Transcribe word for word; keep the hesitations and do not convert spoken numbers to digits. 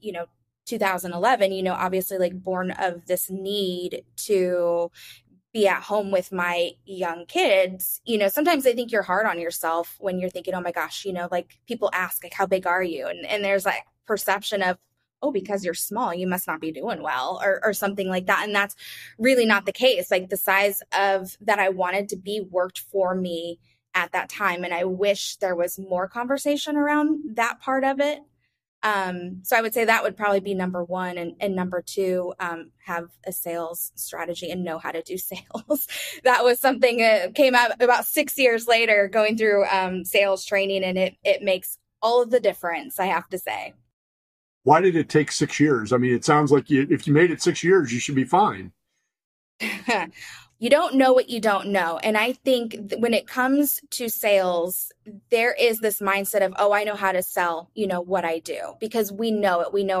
you know, two thousand eleven, you know, obviously like born of this need to be at home with my young kids, you know, sometimes I think you're hard on yourself when you're thinking, oh my gosh, you know, like people ask like, how big are you? And, and there's like perception of, oh, because you're small, you must not be doing well or, or something like that. And that's really not the case. Like the size of that I wanted to be worked for me at that time. And I wish there was more conversation around that part of it. Um, so I would say that would probably be number one. And, and number two, um, have a sales strategy and know how to do sales. That was something that came out about six years later going through um, sales training, and it it makes all of the difference, I have to say. Why did it take six years? I mean, it sounds like you, if you made it six years, you should be fine. You don't know what you don't know. And I think when it comes to sales, there is this mindset of, oh, I know how to sell, you know, what I do, because we know it. We know